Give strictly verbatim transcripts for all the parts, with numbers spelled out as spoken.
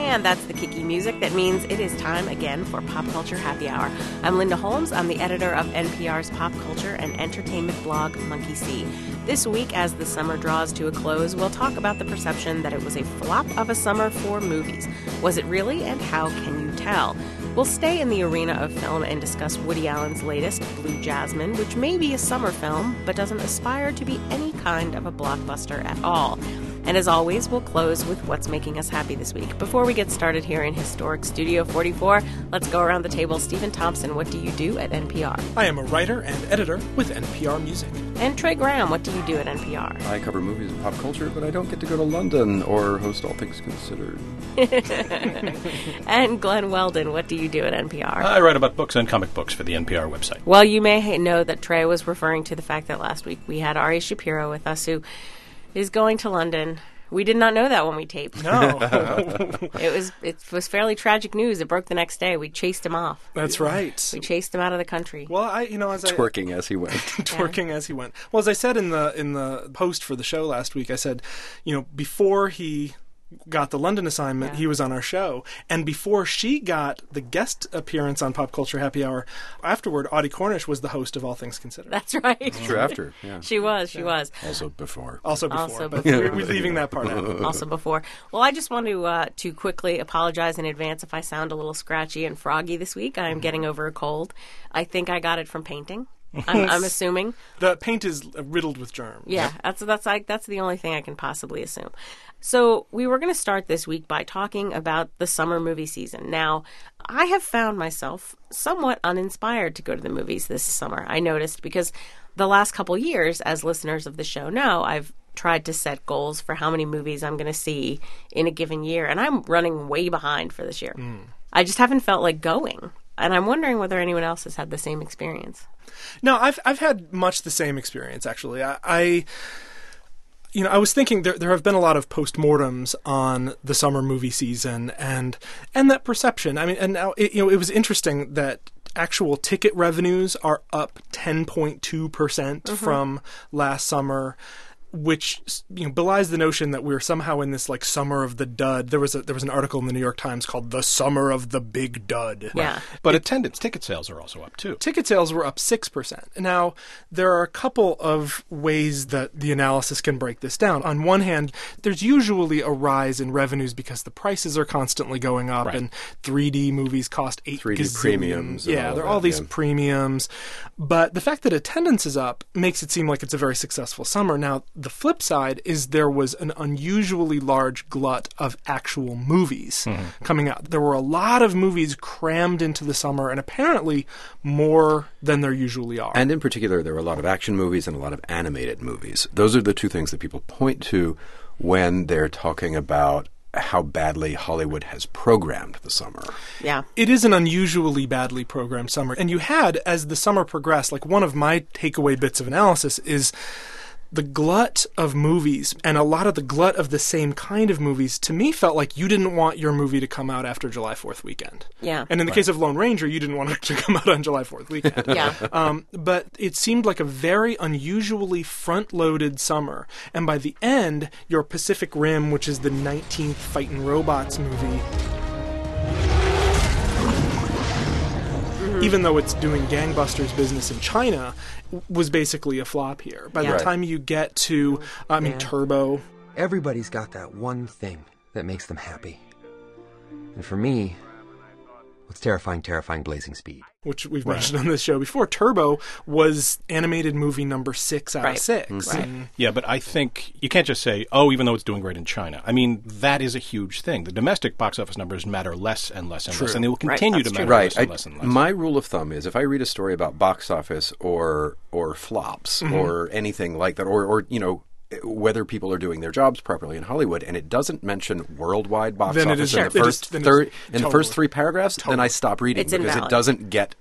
And that's the kicky music that means it is time again for Pop Culture Happy Hour. I'm Linda Holmes. I'm the editor of N P R's pop culture and entertainment blog, Monkey See. This week, as the summer draws to a close, we'll talk about the perception that it was a flop of a summer for movies. Was it really, and how can you tell? We'll stay in the arena of film and discuss Woody Allen's latest, Blue Jasmine, which may be a summer film, but doesn't aspire to be any kind of a blockbuster at all. And as always, we'll close with what's making us happy this week. Before we get started here in historic Studio forty-four, let's go around the table. Stephen Thompson, what do you do at N P R? I am a writer and editor with N P R Music. And Trey Graham, what do you do at N P R? I cover movies and pop culture, but I don't get to go to London or host All Things Considered. And Glenn Weldon, what do you do at N P R? I write about books and comic books for the N P R website. Well, you may know that Trey was referring to the fact that last week we had Ari Shapiro with us, who is going to London. We did not know that when we taped. No. It was it was fairly tragic news. It broke the next day. We chased him off. That's right. We chased him out of the country. Well, I, you know, as I twerking as he went, twerking yeah. as he went. Well, as I said in the in the post for the show last week, I said, you know, before he got the London assignment, yeah. he was on our show, and before she got the guest appearance on Pop Culture Happy Hour, afterward, Audie Cornish was the host of All Things Considered. That's right. It's true. After, yeah, she was. She yeah. was. Also before. Also before. Also but before. We're, we're leaving that part out. Also before. Well, I just want to uh, to quickly apologize in advance if I sound a little scratchy and froggy this week. I am mm-hmm. getting over a cold. I think I got it from painting. I'm, I'm assuming the paint is riddled with germs. Yeah, that's that's like that's the only thing I can possibly assume. So we were going to start this week by talking about the summer movie season. Now, I have found myself somewhat uninspired to go to the movies this summer. I noticed because the last couple years, as listeners of the show know, I've tried to set goals for how many movies I'm going to see in a given year, and I'm running way behind for this year. Mm. I just haven't felt like going. And I'm wondering whether anyone else has had the same experience. No, I've I've had much the same experience, actually. I, I you know, I was thinking there there have been a lot of postmortems on the summer movie season and and that perception. I mean, and now it, you know, it was interesting that actual ticket revenues are up ten point two percent mm-hmm. from last summer, which, you know, belies the notion that we're somehow in this like summer of the dud. There was a, there was an article in the New York Times called "The Summer of the Big Dud." Yeah, but it, attendance ticket sales are also up too. Ticket sales were up six percent. Now there are a couple of ways that the analysis can break this down. On one hand, there's usually a rise in revenues because the prices are constantly going up, right. and three D movies cost eight three D gazillion. premiums. Yeah, there are all that, these yeah. premiums, but the fact that attendance is up makes it seem like it's a very successful summer. Now, the flip side is there was an unusually large glut of actual movies mm-hmm. coming out. There were a lot of movies crammed into the summer, and apparently more than there usually are. And in particular, there were a lot of action movies and a lot of animated movies. Those are the two things that people point to when they're talking about how badly Hollywood has programmed the summer. Yeah. It is an unusually badly programmed summer. And you had, as the summer progressed, like one of my takeaway bits of analysis is the glut of movies, and a lot of the glut of the same kind of movies, to me felt like you didn't want your movie to come out after July fourth weekend. Yeah. And in the right. case of Lone Ranger, you didn't want it to come out on July fourth weekend. Yeah. Um, but it seemed like a very unusually front-loaded summer. And by the end, your Pacific Rim, which is the nineteenth Fightin' Robots movie, even though it's doing gangbusters business in China, was basically a flop here. By yeah. the time you get to, I mean, yeah. Turbo. Everybody's got that one thing that makes them happy. And for me, it's terrifying, terrifying Blazing Speed. Which we've right. mentioned on this show before. Turbo was animated movie number six out right. of six. Mm-hmm. Right. And yeah, but I think you can't just say, oh, even though it's doing great in China. I mean, that is a huge thing. The domestic box office numbers matter less and less and true. less, and they will continue right. to true. matter right. less and I, less and less. My rule of thumb is if I read a story about box office or or flops mm-hmm. or anything like that, or, or you know, whether people are doing their jobs properly in Hollywood, and it doesn't mention worldwide box then office it is, in the it first is, third, in totally. the first three paragraphs, Totally. then I stop reading It's because invalid. it doesn't get the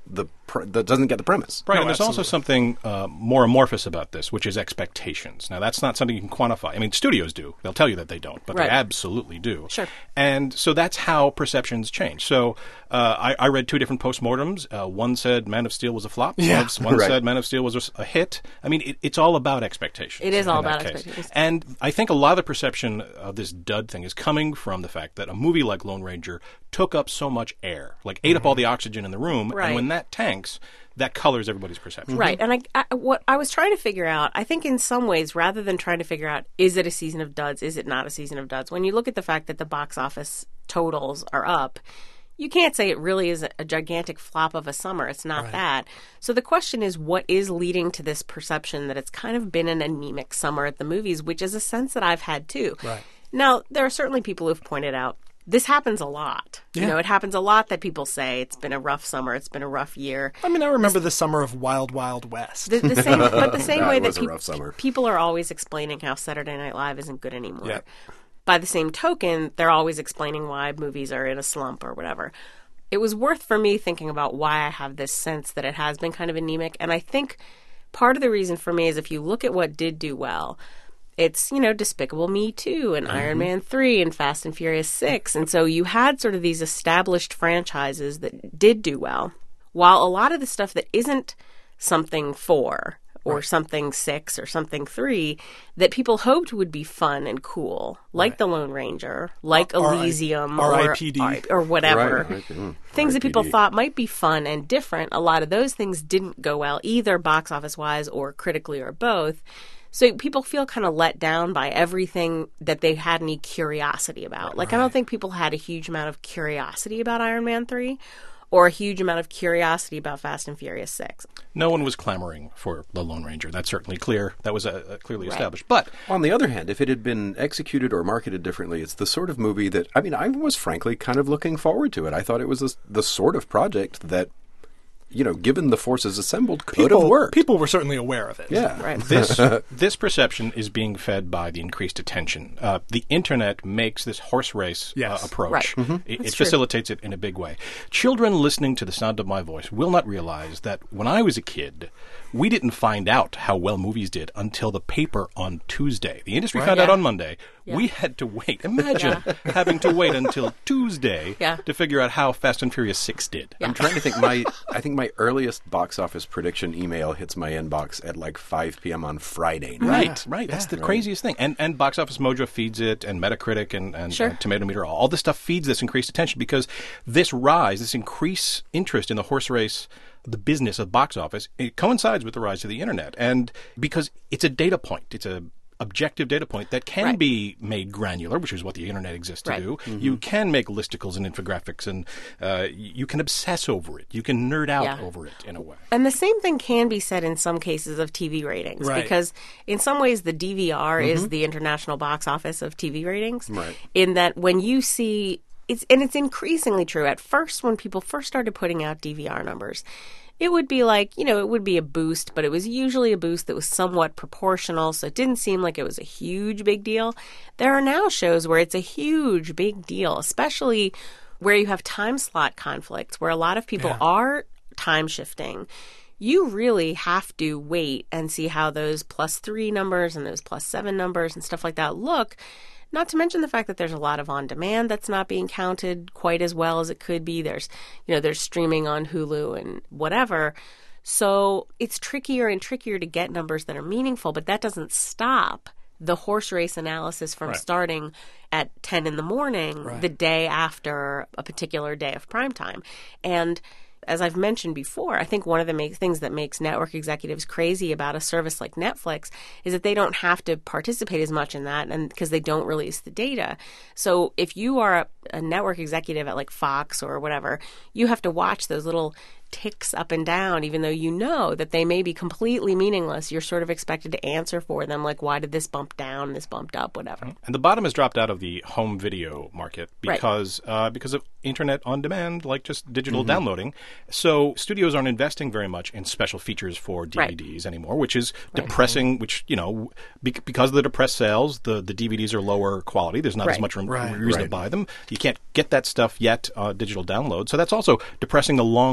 pr- that doesn't get the premise. Right, No, and there's also something uh, more amorphous about this, which is expectations. Now, that's not something you can quantify. I mean, studios do. They'll tell you that they don't, but Right. they absolutely do. Sure. And so that's how perceptions change. So uh, I, I read two different postmortems. Uh, one said Man of Steel was a flop. Yeah. One Right. said Man of Steel was a s- a hit. I mean, it, it's all about expectations. It is all in that about case. expectations. And I think a lot of the perception of this dud thing is coming from the fact that a movie like Lone Ranger took up so much air, like ate up all the oxygen in the room, Right. and when that tanks, that colors everybody's perception. Right. And I, I, what I was trying to figure out, I think in some ways, rather than trying to figure out, is it a season of duds? Is it not a season of duds? When you look at the fact that the box office totals are up, you can't say it really is a, a gigantic flop of a summer. It's not that. So the question is, what is leading to this perception that it's kind of been an anemic summer at the movies, which is a sense that I've had too. Right. Now, there are certainly people who've pointed out this happens a lot. You Yeah. know, it happens a lot that people say it's been a rough summer, it's been a rough year. I mean, I remember the summer of Wild Wild West. The, the same, but the same That way was that a peop- rough summer. people are always explaining how Saturday Night Live isn't good anymore. Yep. By the same token, they're always explaining why movies are in a slump or whatever. It was worth for me thinking about why I have this sense that it has been kind of anemic. And I think part of the reason for me is if you look at what did do well, it's, you know, Despicable Me two and Iron Man three and Fast and Furious six. And so you had sort of these established franchises that did do well, while a lot of the stuff that isn't something four or something six or something three that people hoped would be fun and cool, like The Lone Ranger, like R- Elysium R I or, P D. or whatever. Right. Mm. Things that people R I P D. thought might be fun and different, a lot of those things didn't go well, either box office wise or critically or both. So people feel kind of let down by everything that they had any curiosity about. Like, I don't think people had a huge amount of curiosity about Iron Man three or a huge amount of curiosity about Fast and Furious six. No one was clamoring for The Lone Ranger. That's certainly clear. That was uh, uh, clearly established. But On the other hand, if it had been executed or marketed differently, it's the sort of movie that, I mean, I was frankly kind of looking forward to it. I thought it was the, the sort of project that, you know, given the forces assembled, could people, have worked. people were certainly aware of it. Yeah. Right. this this perception is being fed by the increased attention. Uh, the internet makes this horse race Yes. uh, approach. Right. It, it That's true. facilitates it in a big way. Children listening to the sound of my voice will not realize that when I was a kid, we didn't find out how well movies did until the paper on Tuesday. The industry found out Yeah. on Monday. We had to wait. Imagine having to wait until Tuesday Yeah. to figure out how Fast and Furious six did. I'm trying to think. My I think my earliest box office prediction email hits my inbox at like five p.m. on Friday night. Right, right. That's the craziest thing. And and Box Office Mojo feeds it, and Metacritic and, and, Sure. and Tomato Meter, all this stuff feeds this increased attention because this rise, this increased interest in the horse race, the business of box office, it coincides with the rise of the internet. And because it's a data point, it's a objective data point that can Right. be made granular, which is what the internet exists to Right. do. You can make listicles and infographics, and uh, you can obsess over it. You can nerd out Yeah. over it in a way. And the same thing can be said in some cases of T V ratings, Right. because in some ways the D V R is the international box office of T V ratings. Right. In that when you see it's and it's increasingly true. At first, when people first started putting out D V R numbers, it would be like, you know, it would be a boost, but it was usually a boost that was somewhat proportional, so it didn't seem like it was a huge big deal. There are now shows where it's a huge big deal, especially where you have time slot conflicts, where a lot of people are time shifting. You really have to wait and see how those plus three numbers and those plus seven numbers and stuff like that look. Not to mention the fact that there's a lot of on demand that's not being counted quite as well as it could be. There's, you know, there's streaming on Hulu and whatever. So it's trickier and trickier to get numbers that are meaningful, but that doesn't stop the horse race analysis from starting at ten in the morning the day after a particular day of primetime. And as I've mentioned before, I think one of the make, things that makes network executives crazy about a service like Netflix is that they don't have to participate as much in that, and because they don't release the data. So if you are a, a network executive at like Fox or whatever, you have to watch those little ticks up and down, even though you know that they may be completely meaningless. You're sort of expected to answer for them, like, why did this bump down, this bumped up, whatever. And the bottom has dropped out of the home video market Right. because uh, because of internet on demand, like just digital downloading. So studios aren't investing very much in special features for D V Ds anymore, which is depressing. Which, you know, be- because of the depressed sales, the, the D V Ds are lower quality. There's not as Right. much re- Right. reason to Right. buy them. You can't get that stuff yet, uh, digital download. So that's also depressing the long term numbers.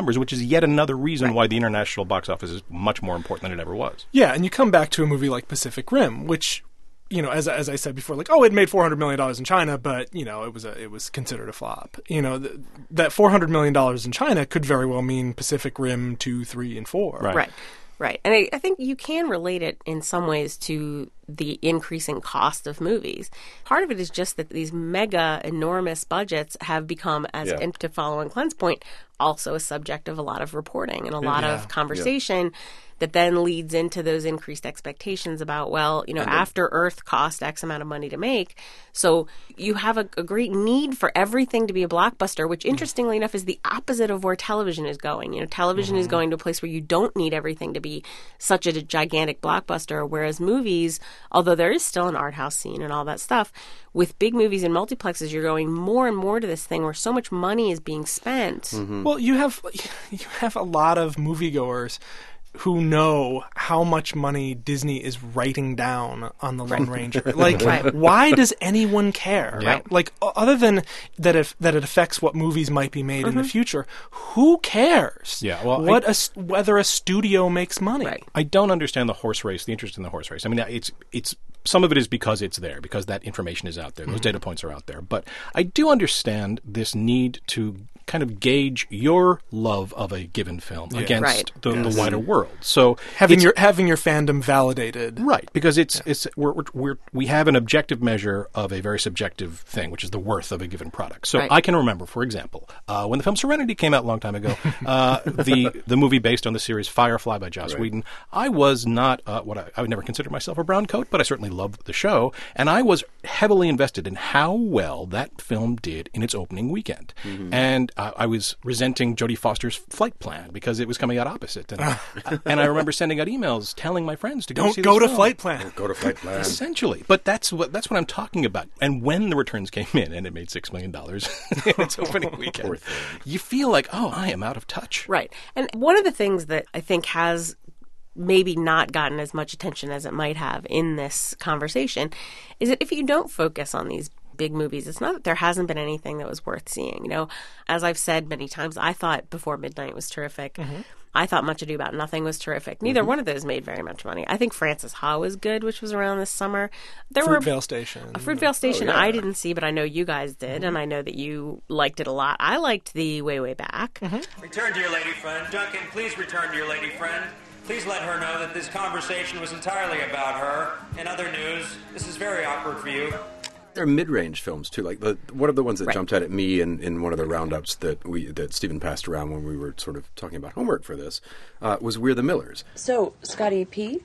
numbers, which is yet another reason right. why the international box office is much more important than it ever was. Yeah, and you come back to a movie like Pacific Rim, which, you know, as as I said before, like, oh, it made four hundred million dollars in China, but, you know, it was a it was considered a flop. You know, th- that four hundred million dollars in China could very well mean Pacific Rim two, three, and four. Right. Right. Right. And I, I think you can relate it in some ways to the increasing cost of movies. Part of it is just that these mega, enormous budgets have become, as Yeah. and to follow on Glenn's point, also a subject of a lot of reporting and a lot Yeah. of conversation that then leads into those increased expectations about, well, you know, And then- After Earth cost X amount of money to make. So you have a, a great need for everything to be a blockbuster, which interestingly enough is the opposite of where television is going. You know, television is going to a place where you don't need everything to be such a gigantic blockbuster, whereas movies, although there is still an art house scene and all that stuff, with big movies and multiplexes, you're going more and more to this thing where so much money is being spent. Well, you have you have a lot of moviegoers who know how much money Disney is writing down on the Lone Ranger. Like, Right. why does anyone care? Yeah. Like, o- other than that, if that it affects what movies might be made Mm-hmm. in the future, who cares? Yeah, well, what I- a s whether a studio makes money. Right. I don't understand the horse race, the interest in the horse race. I mean, it's it's some of it is because it's there, because that information is out there, those data points are out there. But I do understand this need to kind of gauge your love of a given film against Right. the, the wider world. So Having it's- your having your fandom validated. Right, because it's it's we're, we're, we're we have an objective measure of a very subjective thing, which is the worth of a given product. So Right. I can remember, for example, uh, when the film Serenity came out a long time ago, uh, the the movie based on the series Firefly by Joss Whedon. I was not uh, what I, I would never consider myself a brown coat, but I certainly loved the show, and I was heavily invested in how well that film did in its opening weekend, and uh, I was resenting Jodie Foster's flight plan because it was coming out opposite, and and I remember sending out emails telling my friends to go Don't see go this to film. Flight Plan. Go to Flight Plan. Essentially, but that's what that's what I'm talking about. And when the returns came in, and it made six million dollars in its opening weekend, you feel like, oh, I am out of touch. Right. And one of the things that I think has maybe not gotten as much attention as it might have in this conversation is that if you don't focus on these big movies, it's not that there hasn't been anything that was worth seeing. You know, as I've said many times, I thought Before Midnight was terrific. I thought Much Ado About Nothing was terrific. Neither one of those made very much money. I think Frances Ha was good, which was around this summer. There were Fruitvale Station. a Fruitvale Station I didn't see, but I know you guys did, and I know that you liked it a lot. I liked the Way, Way Back. Return to your lady friend. Duncan, please return to your lady friend. Please let her know that this conversation was entirely about her. In other news, this is very awkward for you. There are mid-range films too. Like the one of the ones that Right. jumped out at me in, in one of the roundups that we that Stephen passed around when we were sort of talking about homework for this uh, was We're the Millers. So, Scotty P,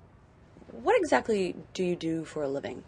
what exactly do you do for a living?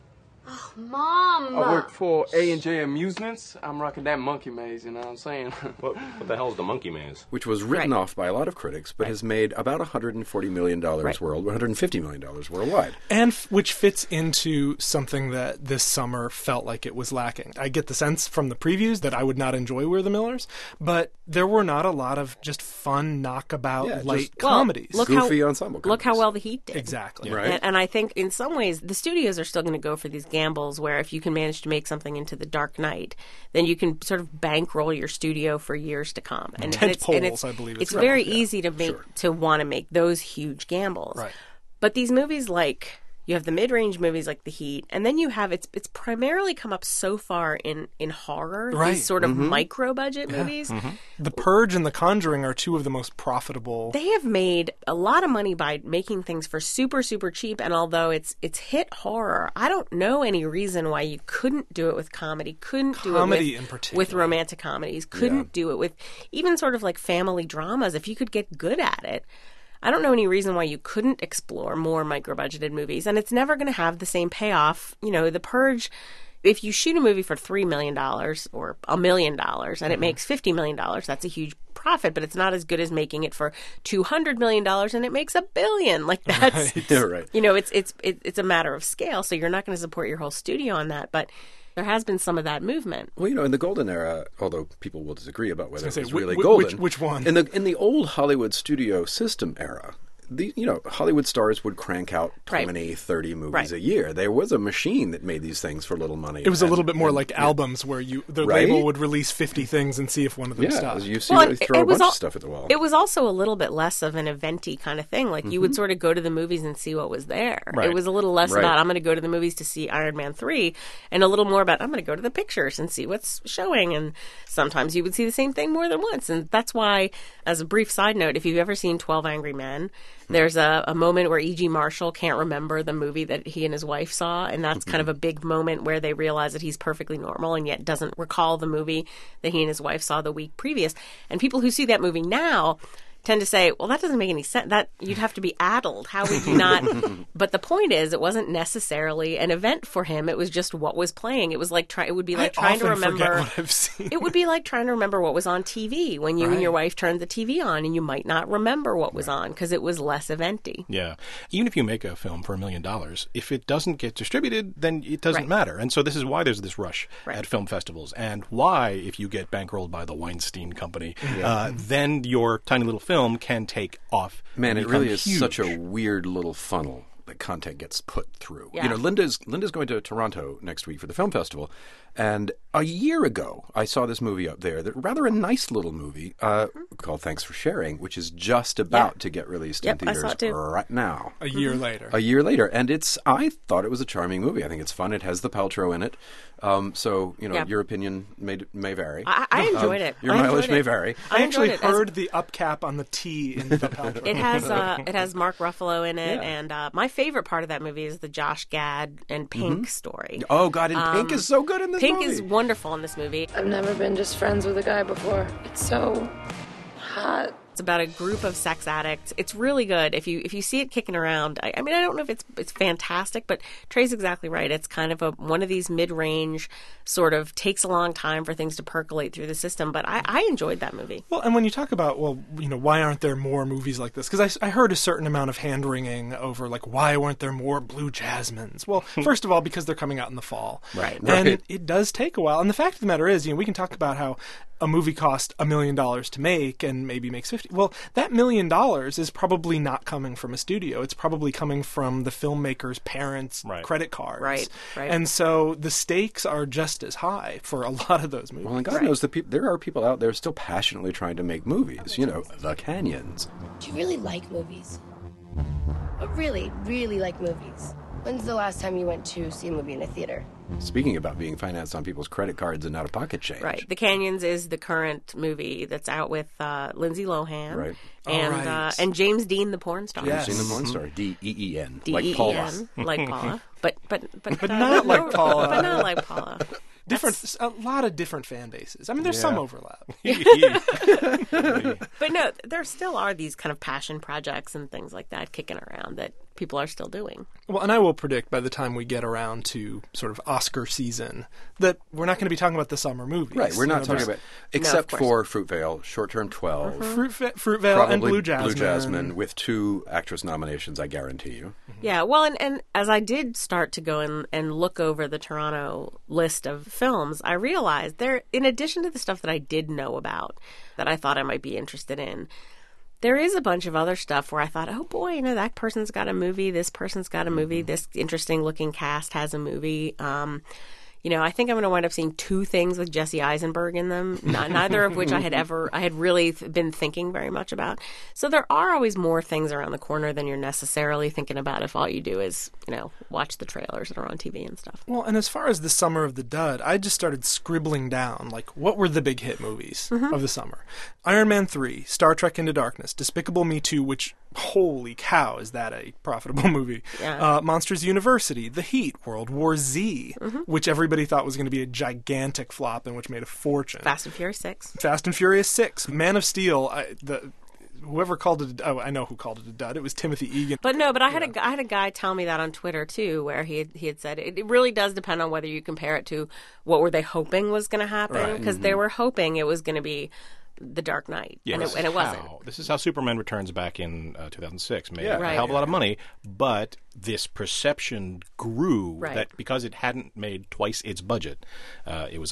Mom! I work for A and J Amusements. I'm rocking that monkey maze, you know what I'm saying? What, what the hell is the monkey maze? Which was written Right. off by a lot of critics, but has made about one hundred forty million dollars Right. world, one hundred fifty million dollars worldwide. And f- which fits into something that this summer felt like it was lacking. I get the sense from the previews that I would not enjoy We're the Millers, but there were not a lot of just fun knockabout Yeah, just- light Well, comedies. look Goofy how, ensemble Look how comedies. well The Heat did. Exactly. Right. And, and I think in some ways the studios are still going to go for these gambles where if you can manage to make something into The Dark Knight, then you can sort of bankroll your studio for years to come. And, Tent it's, and poles, it's, I believe it's it's very called, yeah. easy to make Sure. to want to make those huge gambles. Right. But these movies like you have the mid-range movies like The Heat, and then you have it's it's primarily come up so far in in horror, Right. these sort of micro-budget movies. The Purge and The Conjuring are two of the most profitable. They have made a lot of money by making things for super super cheap, and although it's it's hit horror, I don't know any reason why you couldn't do it with comedy, couldn't do Comedy it in with, particular. with romantic comedies, couldn't do it with even sort of like family dramas if you could get good at it. I don't know any reason why you couldn't explore more micro-budgeted movies, and it's never going to have the same payoff. You know, The Purge, if you shoot a movie for three million dollars or a million dollars and it makes fifty million dollars, that's a huge profit, but it's not as good as making it for two hundred million dollars and it makes a billion. Like that's, Yeah, right. you know, it's, it's, it, it's a matter of scale, so you're not going to support your whole studio on that, but there has been some of that movement. Well, you know, in the golden era, although people will disagree about whether it say, was whi- really whi- golden. which- which one? In the in the old Hollywood studio system era, the you know Hollywood stars would crank out Right. twenty, thirty movies Right. a year. There was a machine that made these things for little money. It was a and- little bit more and- like yeah. albums where you the Right? label would release fifty things and see if one of them Yeah, stuck. you see, Well, they and throw it a was bunch al- of stuff at the wall. It was also a little bit less of an eventy kind of thing. Like you would sort of go to the movies and see what was there. Right. It was a little less Right. about I'm going to go to the movies to see Iron Man three, and a little more about I'm going to go to the pictures and see what's showing. And sometimes you would see the same thing more than once, and that's why, as a brief side note, if you've ever seen twelve Angry Men, there's a, a moment where E G. Marshall can't remember the movie that he and his wife saw, and that's kind of a big moment where they realize that he's perfectly normal and yet doesn't recall the movie that he and his wife saw the week previous. And people who see that movie now tend to say, well, that doesn't make any sense. That you'd have to be addled. How would you not? But the point is, it wasn't necessarily an event for him. It was just what was playing. It was like try, it would be like I trying to often forget remember. what I've seen. It would be like trying to remember what was on T V when you and your Right. wife turned the T V on, and you might not remember what was on because it was less eventy. Yeah. Even if you make a film for a million dollars, if it doesn't get distributed, then it doesn't Right. matter. And so this is why there's this rush Right. at film festivals, and why, if you get bankrolled by the Weinstein Company, uh, then your tiny little film can take off. Man, and it really become is huge. such a weird little funnel that content gets put through. Yeah. You know, Linda's Linda's going to Toronto next week for the film festival, and a year ago I saw this movie up there, that rather a nice little movie uh, called Thanks for Sharing, which is just about Yeah. to get released Yep, in I saw theaters it too. right now. A year later. A year later, and it's I thought it was a charming movie. I think it's fun. It has the Paltrow in it, um, so you know Yeah. your opinion may may vary. I, I enjoyed Um, it. Your I mileage enjoyed may it. vary. I, I actually enjoyed it. As- heard the upcap on the T in the Paltrow. It has uh, it has Mark Ruffalo in it, Yeah. and uh, my favorite part of that movie is the Josh Gad and Pink story. Oh God, and Pink is so good in this Pink movie. is wonderful in this movie. I've never been just friends with a guy before. It's so hot. It's about a group of sex addicts. It's really good. If you if you see it kicking around, I, I mean, I don't know if it's it's fantastic, but Trey's exactly right. It's kind of a one of these mid range sort of takes a long time for things to percolate through the system. But I, I enjoyed that movie. Well, and when you talk about, well, you know, why aren't there more movies like this? Because I, I heard a certain amount of hand wringing over, like, why weren't there more Blue Jasmines? Well, first of all, because they're coming out in the fall. Right. And Right. it does take a while. And the fact of the matter is, you know, we can talk about how a movie cost a million dollars to make and maybe makes fifty. Well, that million dollars is probably not coming from a studio. It's probably coming from the filmmaker's parents' Right. credit cards. Right, right. And so the stakes are just as high for a lot of those movies. Well, and God knows that peop there are people out there still passionately trying to make movies. You know, the Canyons. Do you really like movies? But really, really like movies. When's the last time you went to see a movie in a theater? Speaking about being financed on people's credit cards and out of pocket change. Right. The Canyons is the current movie that's out with uh, Lindsay Lohan. Right. And Oh, right. uh, and James Dean, the porn star. Yes. Seen the porn star? D E E N. D Like E E Paula. N, like Paula, but but but But not like Paula. But not like Paula. Different, a lot of different fan bases. I mean, there's some overlap. But no, there still are these kind of passion projects and things like that kicking around that people are still doing. Well, and I will predict by the time we get around to sort of Oscar season that we're not going to be talking about the summer movies. Right, we're You not know, talking there's about, except course. for Fruitvale, Short Term twelve, Fruit, Fruitvale probably and Blue Jasmine. Blue Jasmine, with two actress nominations, I guarantee you. Yeah, well, and, and as I did start to go and, and look over the Toronto list of films, I realized there, in addition to the stuff that I did know about that I thought I might be interested in, there is a bunch of other stuff where I thought, oh boy, you know, that person's got a movie, this person's got a movie, this interesting looking cast has a movie. Um, you know, I think I'm going to wind up seeing two things with Jesse Eisenberg in them, not, neither of which I had ever, I had really th- been thinking very much about. So there are always more things around the corner than you're necessarily thinking about if all you do is, you know, watch the trailers that are on T V and stuff. Well, and as far as the summer of the dud, I just started scribbling down, like, what were the big hit movies Mm-hmm. of the summer? Iron Man three, Star Trek Into Darkness, Despicable Me two, which, holy cow, is that a profitable movie? Yeah. Uh, Monsters University, The Heat, World War Z, Mm-hmm. which everybody thought was going to be a gigantic flop and which made a fortune. Fast and Furious six. Fast and Furious six, Man of Steel, I, the... Whoever called it, a, oh, I know who called it a dud. It was Timothy Egan. But no, but I had a I had a guy tell me that on Twitter too, where he had, he had said it, it really does depend on whether you compare it to what were they hoping was going to happen, because they were hoping it was going to be The Dark Knight, Yeah, and, this it, and is it wasn't. how- This is how Superman Returns back in uh, two thousand six made Yeah. a Right. hell of a lot of money, but this perception grew Right. that because it hadn't made twice its budget, uh, it was a flop.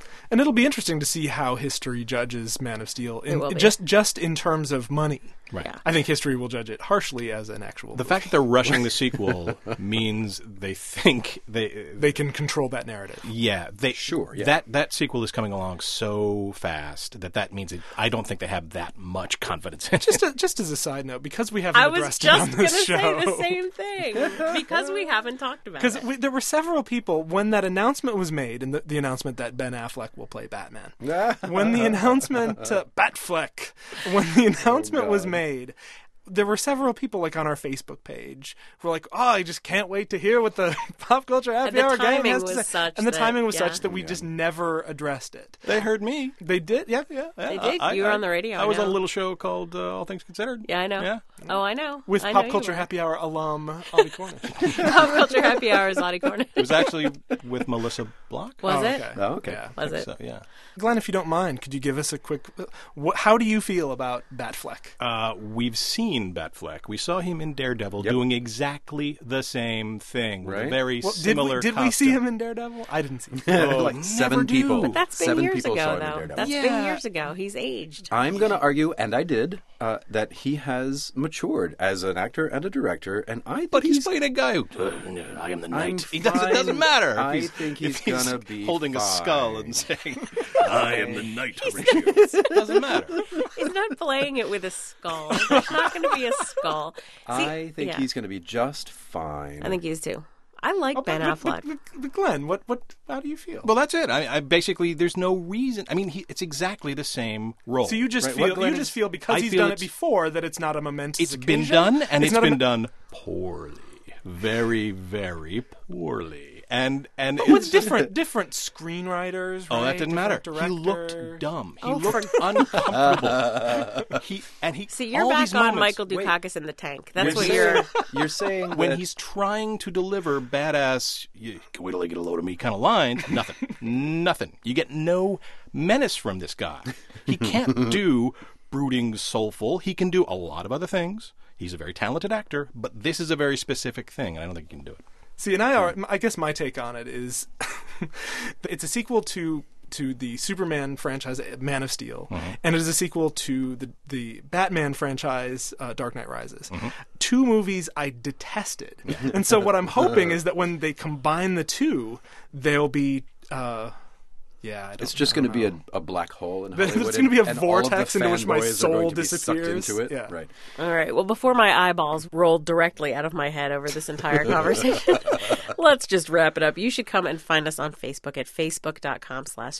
And it'll be interesting to see how history judges Man of Steel, in, It will be. just just in terms of money. Right. Yeah. I think history will judge it harshly as an actual. The movie. fact that they're rushing the sequel means they think they they can control that narrative. yeah they Sure, yeah. that that sequel is coming along so fast that that means it, I don't think they have that much confidence in it. Just a, just as a side note, because we haven't I was addressed just it on going to this say show, the same thing because we haven't talked about it. because there were several people when that announcement was made, and the, the announcement that Ben Affleck will play Batman. when the announcement, uh, Batfleck, when the announcement Oh, was God. made, there were several people, like on our Facebook page, who were like, "Oh, I just can't wait to hear what the Pop Culture Happy the Hour gang timing has to was say." such and the that- timing was yeah. such that we just never addressed it. They heard me. They did, yeah, yeah. They did. I- You were I- on the radio, I I was on a know. little show called uh, All Things Considered. Yeah, I know. Yeah. Oh, I know. With I know Pop you Culture were. Happy Hour alum Audie Cornish. Pop Culture Happy Hour is Audie Cornish. It was actually with Melissa Block. Was Oh, it? okay. Oh, okay. Yeah. Was it? So, yeah. Glenn, if you don't mind, could you give us a quick? What, how do you feel about Batfleck? Uh, we've seen Batfleck. We saw him in Daredevil Yep. doing exactly the same thing with a Right. very Well, did similar we, did we see costume. him in Daredevil? I didn't see him. Oh, like never seven do. people. But That's been seven years people saw ago, him in though. Daredevil. That's Yeah. been years ago. He's aged. I'm going to argue, and I did, uh, that he has matured as an actor and a director, and I think But he's he's playing a guy who, uh, I am the knight. I'm He doesn't, it doesn't fine. matter. if I he's, think if he's gonna be holding a skull fine. and saying, I am the knight. It doesn't matter. He's not playing it with a skull. There's not going to be a skull. See, I think yeah. he's going to be just fine. I think he is too. I like Oh, Ben but, Affleck. but, but, but Glenn, what, what, how do you feel? Well, that's it. I, I basically, there's no reason. I mean, he, it's exactly the same role. so you just Right, what feel Glenn you is- just feel because I he's feel done it it's- before that it's not a momentous. It's been occasion? done, and it's not a been mo- done poorly, very, very poorly, and and But with it's different different screenwriters. Oh, right? that didn't matter. Different He looked directors. dumb. He Oh, looked uncomfortable. he and he. See, you're all back these on moments- Michael wait. Dukakis in the tank. That's You're what saying- you're. You're saying when that- he's trying to deliver badass, you, wait till I get a load of me kind of lines. Nothing, nothing. You get no menace from this guy. He can't do brooding, soulful. He can do a lot of other things. He's a very talented actor, but this is a very specific thing, and I don't think he can do it. See, and I, are- I guess my take on it is, it's a sequel to to the Superman franchise, Man of Steel, Mm-hmm. and it is a sequel to the the Batman franchise, uh, Dark Knight Rises. Mm-hmm. Two movies I detested, and so what I'm hoping is that when they combine the two, they'll be. Uh, Yeah, I don't, It's just I going to don't be know. a, a black hole in It's Hollywood. gonna be a and all of the vortex into which my fanboys are soul going to be sucked disappears. into it. Yeah. Right. All right. Well, before my eyeballs rolled directly out of my head over this entire conversation, let's just wrap it up. You should come and find us on Facebook at facebook.com slash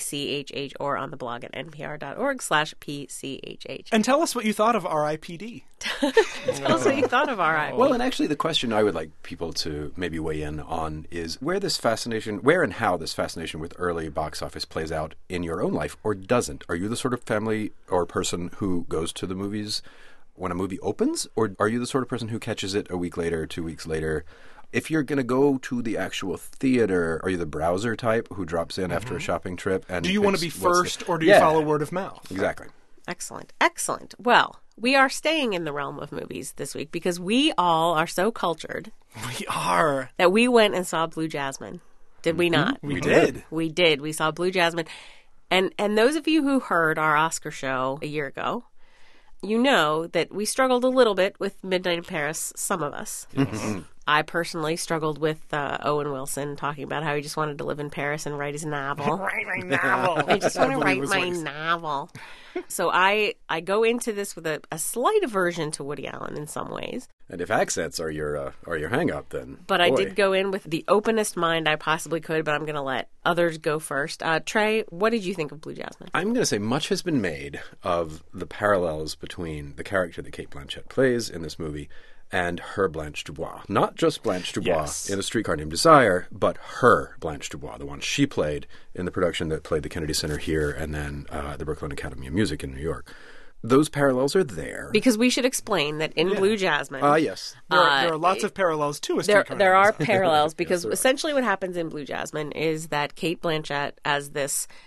PCHH or on the blog at npr.org slash PCHH. And tell us what you thought of R I P D. Tell us what you thought of our eye. Well, and actually, the question I would like people to maybe weigh in on is where this fascination, where and how this fascination with early box office plays out in your own life or doesn't. Are you the sort of family or person who goes to the movies when a movie opens, or are you the sort of person who catches it a week later, two weeks later? If you're going to go to the actual theater, are you the browser type who drops in after a shopping trip? And Do you want to be picks what's the- first, or do you Yeah, follow word of mouth? Exactly. Excellent. Excellent. Well, we are staying in the realm of movies this week because we all are so cultured We are. that we went and saw Blue Jasmine. Did we not? We did. We did. We saw Blue Jasmine. And and those of you who heard our Oscar show a year ago, you know that we struggled a little bit with Midnight in Paris, some of us. I personally struggled with uh, Owen Wilson talking about how he just wanted to live in Paris and write his novel. Write my novel. I just want to believe write was my what he said. novel. So I, I go into this with a, a slight aversion to Woody Allen in some ways. And if accents are your uh, are your hang up, then But I boy. did go in with the openest mind I possibly could, but I'm going to let others go first. Uh, Trey, what did you think of Blue Jasmine? I'm going to say much has been made of the parallels between the character that Cate Blanchett plays in this movie and her Blanche Dubois. Not just Blanche Dubois Yes. in A Streetcar Named Desire, but her Blanche Dubois, the one she played in the production that played the Kennedy Center here and then uh, the Brooklyn Academy of Music in New York. Those parallels are there. Because we should explain that in Blue Jasmine, Ah, yes. There are, Uh, there are lots of parallels to a there Streetcar there Named are Desire. parallels because there are. essentially what happens in Blue Jasmine is that Cate Blanchett, as this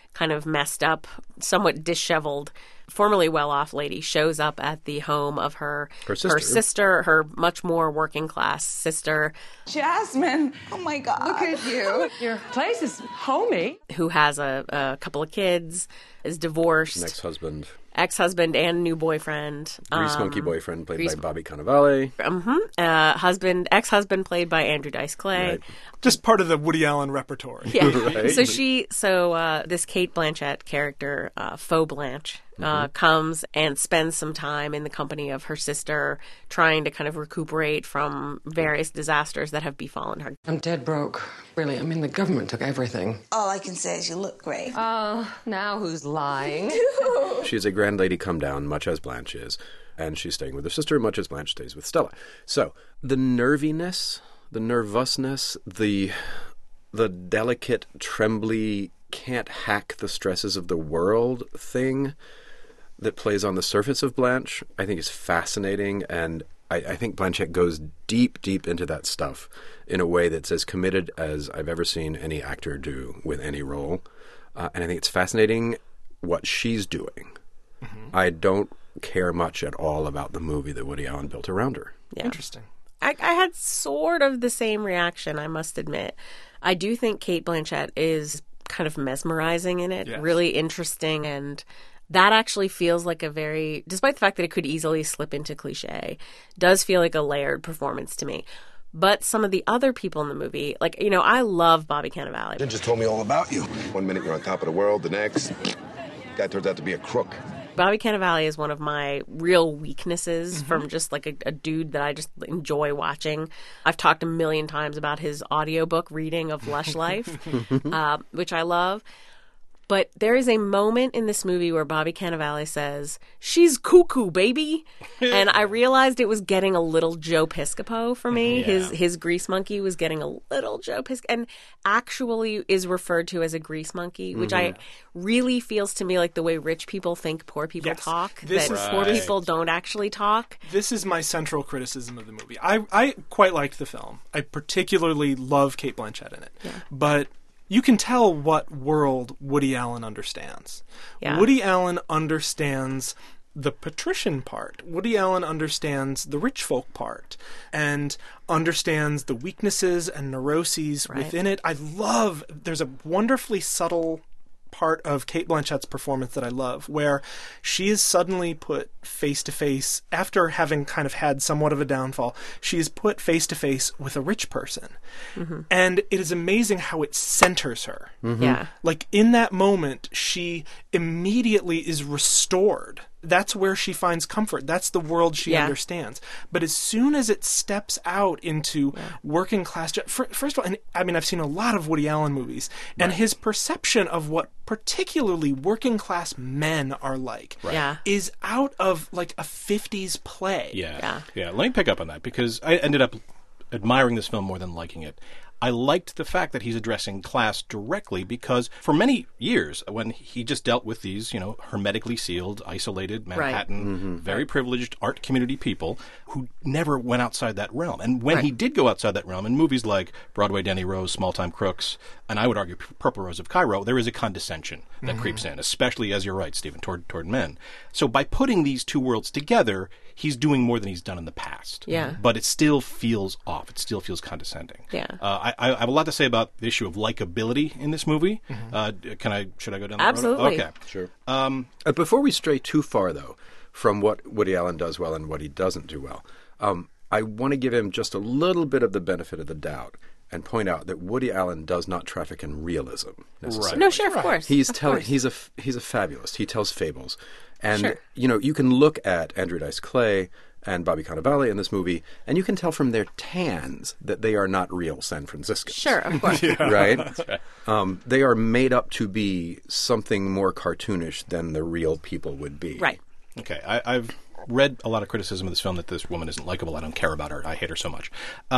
kind of messed up, somewhat disheveled, formerly well-off lady shows up at the home of her her sister, her, sister, her much more working-class sister. Jasmine, oh my God. Look at you. Your place is homey. Who has a, a couple of kids, is divorced. An ex-husband. Ex-husband and new boyfriend. Grease um, monkey boyfriend played Grease by Bobby Cannavale. Mm-hmm. Uh, husband, ex-husband played by Andrew Dice Clay. Right. Just part of the Woody Allen repertoire. Yeah. Right. So she, so uh, this Cate Blanchett character, uh, Faux Blanche, uh, Mm-hmm. comes and spends some time in the company of her sister, trying to kind of recuperate from various disasters that have befallen her. I'm dead broke. Really, I mean, the government took everything. All I can say is you look great. Oh, now who's lying? She's a grand lady come down, much as Blanche is, and she's staying with her sister, much as Blanche stays with Stella. So the nerviness, the nervousness, the the delicate, trembly, can't hack the stresses of the world thing that plays on the surface of Blanche, I think is fascinating, and I, I think Blanchett goes deep, deep into that stuff in a way that's as committed as I've ever seen any actor do with any role. Uh, and I think it's fascinating what she's doing. Mm-hmm. I don't care much at all about the movie that Woody Allen built around her. Yeah. Interesting. I, I had sort of the same reaction, I must admit. I do think Cate Blanchett is kind of mesmerizing in it, yes. really interesting, and that actually feels like a very, despite the fact that it could easily slip into cliche, does feel like a layered performance to me. But some of the other people in the movie, like, you know, I love Bobby Cannavale. Jen just told me all about you. One minute you're on top of the world, the next, guy turns out to be a crook. Bobby Cannavale is one of my real weaknesses mm-hmm. from just like a, a dude that I just enjoy watching. I've talked a million times about his audiobook reading of Lush Life, uh, which I love. But there is a moment in this movie where Bobby Cannavale says, "She's cuckoo, baby." And I realized it was getting a little Joe Piscopo for me. Yeah. His his grease monkey was getting a little Joe Piscopo, and actually is referred to as a grease monkey, which mm-hmm. I really feels to me like the way rich people think poor people yes. talk, this that is, poor right. people don't actually talk. This is my central criticism of the movie. I, I quite liked the film. I particularly love Cate Blanchett in it. Yeah. But you can tell what world Woody Allen understands. Yeah. Woody Allen understands the patrician part. Woody Allen understands the rich folk part and understands the weaknesses and neuroses right. within it. I love, there's a wonderfully subtle part of Cate Blanchett's performance that I love, where she is suddenly put face to face, after having kind of had somewhat of a downfall, she is put face to face with a rich person. Mm-hmm. And it is amazing how it centers her. Mm-hmm. Yeah. Like in that moment, she immediately is restored. That's where she finds comfort. That's the world she yeah. understands. But as soon as it steps out into yeah. working class, first of all, and I mean, I've seen a lot of Woody Allen movies, right. and his perception of what particularly working class men are like right. yeah. is out of like a fifties play. Yeah. yeah. Yeah. Let me pick up on that because I ended up admiring this film more than liking it. I liked the fact that he's addressing class directly because for many years, when he just dealt with these, you know, hermetically sealed, isolated, Manhattan, right. mm-hmm. very privileged art community people who never went outside that realm. And when right. he did go outside that realm, in movies like Broadway Denny Rose, Small Time Crooks, and I would argue Purple Rose of Cairo, there is a condescension that mm-hmm. creeps in, especially, as you're right, Stephen, toward, toward men. So by putting these two worlds together, he's doing more than he's done in the past. Yeah. But it still feels off. It still feels condescending. Yeah. Uh, I, I have a lot to say about the issue of likability in this movie. Mm-hmm. Uh, can I? Should I go down that Absolutely. road? Okay. Sure. Um, uh, before we stray too far, though, from what Woody Allen does well and what he doesn't do well, um, I want to give him just a little bit of the benefit of the doubt and point out that Woody Allen does not traffic in realism necessarily. Right. No, sure, of course. He's of telling. course. He's a he's a fabulist. He tells fables, and sure. you know you can look at Andrew Dice Clay and Bobby Cannavale in this movie, and you can tell from their tans that they are not real San Franciscans. Sure, of course. yeah. Right? right. Um, they are made up to be something more cartoonish than the real people would be. Right. Okay. I, I've read a lot of criticism of this film that this woman isn't likable. I don't care about her. I hate her so much. Um,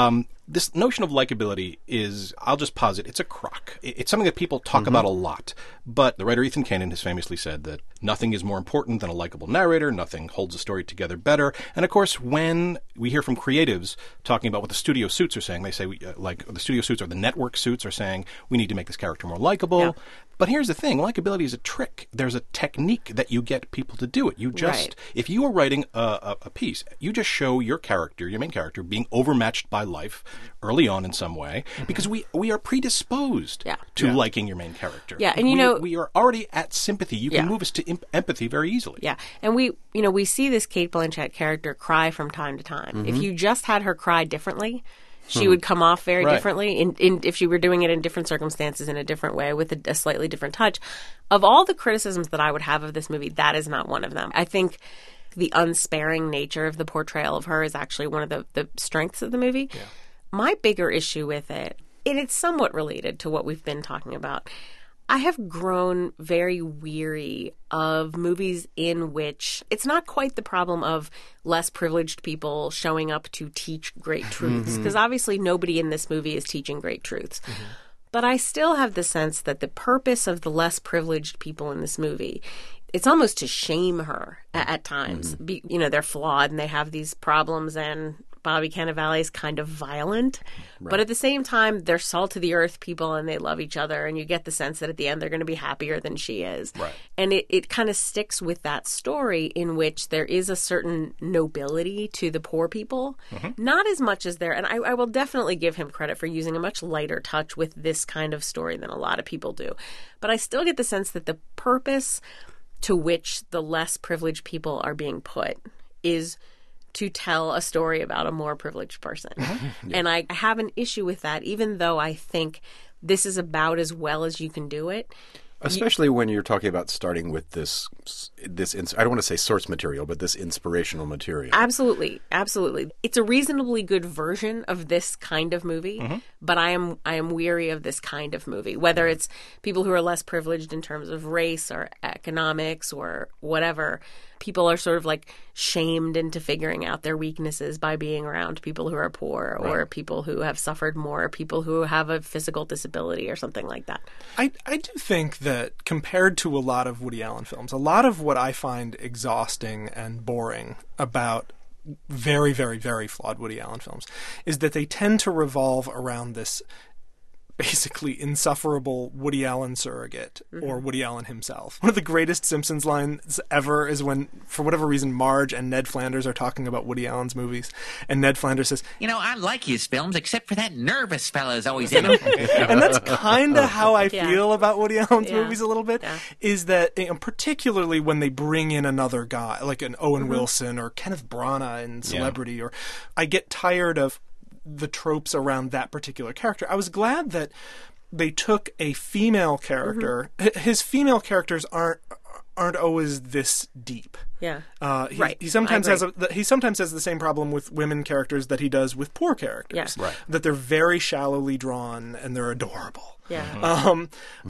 this notion of likability is, I'll just posit, it's a crock. It's something that people talk mm-hmm. about a lot. But the writer Ethan Kanin has famously said that nothing is more important than a likable narrator. Nothing holds a story together better. And of course, when we hear from creatives talking about what the studio suits are saying, they say, we, uh, like the studio suits or the network suits are saying, we need to make this character more likable. Yeah. But here's the thing. Likability is a trick. There's a technique that you get people to do it. You just, right. if you are writing a, a, a piece, you just show your character, your main character, being overmatched by life early on in some way, mm-hmm. because we, we are predisposed yeah. to yeah. liking your main character. Yeah, and you we, know... We are already at sympathy. You can yeah. move us to imp- empathy very easily. Yeah, and we, you know, we see this Cate Blanchett character cry from time to time. Mm-hmm. If you just had her cry differently... She hmm. would come off very right. differently in, in, if she were doing it in different circumstances in a different way with a, a slightly different touch. Of all the criticisms that I would have of this movie, that is not one of them. I think the unsparing nature of the portrayal of her is actually one of the, the strengths of the movie. Yeah. My bigger issue with it, and it's somewhat related to what we've been talking about, I have grown very weary of movies in which it's not quite the problem of less privileged people showing up to teach great truths, because mm-hmm. obviously nobody in this movie is teaching great truths. Mm-hmm. But I still have the sense that the purpose of the less privileged people in this movie, it's almost to shame her at, at times. Mm-hmm. Be, you know, they're flawed and they have these problems, and Bobby Cannavale is kind of violent, right. but at the same time, they're salt of the earth people and they love each other, and you get the sense that at the end they're going to be happier than she is. Right. And it, it kind of sticks with that story in which there is a certain nobility to the poor people, mm-hmm. not as much as there, and I, I will definitely give him credit for using a much lighter touch with this kind of story than a lot of people do. But I still get the sense that the purpose to which the less privileged people are being put is to tell a story about a more privileged person. Mm-hmm. Yeah. And I have an issue with that, even though I think this is about as well as you can do it. Especially you, when you're talking about starting with this, this ins- I don't want to say source material, but this inspirational material. Absolutely. Absolutely. It's a reasonably good version of this kind of movie, mm-hmm. but I am I am weary of this kind of movie, whether it's people who are less privileged in terms of race or economics or whatever. People are sort of like shamed into figuring out their weaknesses by being around people who are poor or right. people who have suffered more, people who have a physical disability or something like that. I, I do think that compared to a lot of Woody Allen films, a lot of what I find exhausting and boring about very, very, very flawed Woody Allen films is that they tend to revolve around this basically insufferable Woody Allen surrogate, mm-hmm. or Woody Allen himself. One of the greatest Simpsons lines ever is when, for whatever reason, Marge and Ned Flanders are talking about Woody Allen's movies, and Ned Flanders says, "You know, I like his films, except for that nervous fella's always in them." And that's kind of how I yeah. feel about Woody Allen's yeah. movies a little bit, yeah. is that, you know, particularly when they bring in another guy, like an Owen mm-hmm. Wilson or Kenneth Branagh in Celebrity, yeah. or I get tired of the tropes around that particular character. I was glad that they took a female character. Mm-hmm. His female characters aren't aren't always this deep. Yeah. Uh, he, right. He sometimes has a, he sometimes has the same problem with women characters that he does with poor characters. Yeah. Right. That they're very shallowly drawn and they're adorable. Yeah. Um,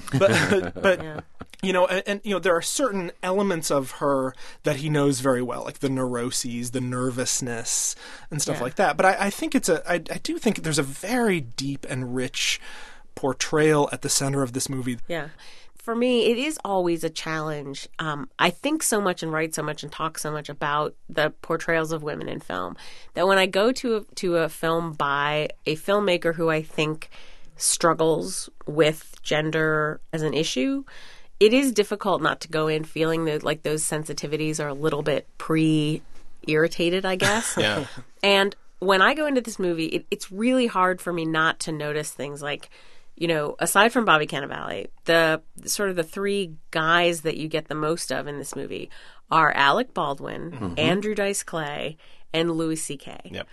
but but yeah. you know, and, and you know, there are certain elements of her that he knows very well, like the neuroses, the nervousness, and stuff yeah. like that. But I, I think it's a I, I do think there's a very deep and rich portrayal at the center of this movie. Yeah. For me, it is always a challenge. Um, I think so much and write so much and talk so much about the portrayals of women in film that when I go to a, to a film by a filmmaker who I think struggles with gender as an issue, it is difficult not to go in feeling that like those sensitivities are a little bit pre-irritated, I guess. Yeah. And when I go into this movie, it, it's really hard for me not to notice things like, you know, aside from Bobby Cannavale, the sort of the three guys that you get the most of in this movie are Alec Baldwin, mm-hmm. Andrew Dice Clay, and Louis C K. Yep.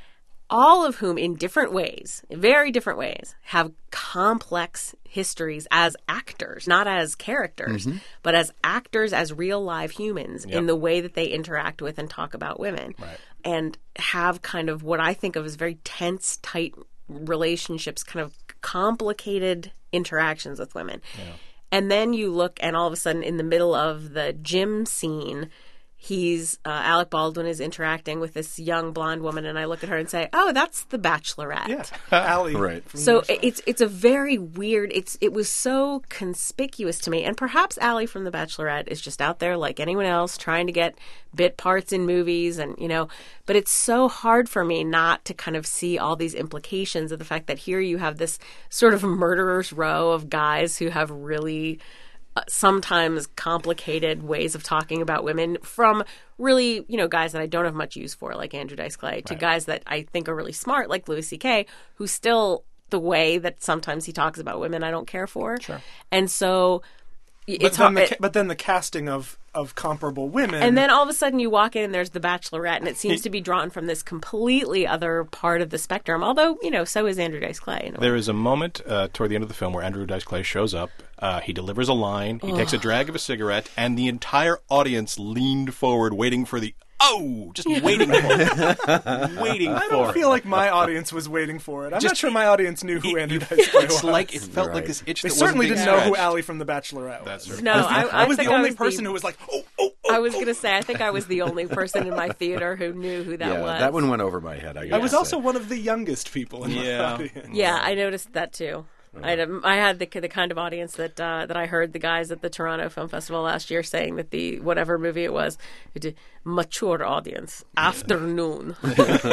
All of whom, in different ways, very different ways, have complex histories as actors, not as characters, mm-hmm. but as actors, as real live humans yep. in the way that they interact with and talk about women. Right. And have kind of what I think of as very tense, tight relationships, kind of complicated interactions with women. Yeah. And then you look and all of a sudden in the middle of the gym scene, he's uh, Alec Baldwin is interacting with this young blonde woman, and I look at her and say, "Oh, that's the Bachelorette." Yeah, Allie. Right. So it's it's a very weird. It's it was so conspicuous to me, and perhaps Allie from the Bachelorette is just out there like anyone else, trying to get bit parts in movies, and you know. But it's so hard for me not to kind of see all these implications of the fact that here you have this sort of murderer's row of guys who have really. Uh, sometimes complicated ways of talking about women, from really, you know, guys that I don't have much use for, like Andrew Dice Clay, to right. guys that I think are really smart, like Louis C K, who still, the way that sometimes he talks about women, I don't care for. Sure. And so but it's then hard. The, but then the casting of, of comparable women. And then all of a sudden you walk in and there's the Bachelorette, and it seems to be drawn from this completely other part of the spectrum. Although, you know, so is Andrew Dice Clay. There is a moment uh, toward the end of the film where Andrew Dice Clay shows up. Uh, he delivers a line. He Ugh. takes a drag of a cigarette, and the entire audience leaned forward, waiting for the oh, just waiting for it, waiting I for it. I don't feel like my audience was waiting for it. I'm just, not sure my audience knew who it, Andrew Dice Clay was. It's like it felt right. like this itch. They that certainly wasn't didn't know scratched. who Allie from The Bachelorette was. That's right. No, I was the, I, I, I was think the I only was person the, who was like, oh, oh, oh. I was going to say, I think I was the only person in my theater who knew who that yeah, was. That one went over my head. I, I was say. also one of the youngest people in yeah. my audience. Yeah, I noticed that too. I had, a, I had the the kind of audience that uh, that I heard the guys at the Toronto Film Festival last year saying that the whatever movie it was, it a mature audience, afternoon. But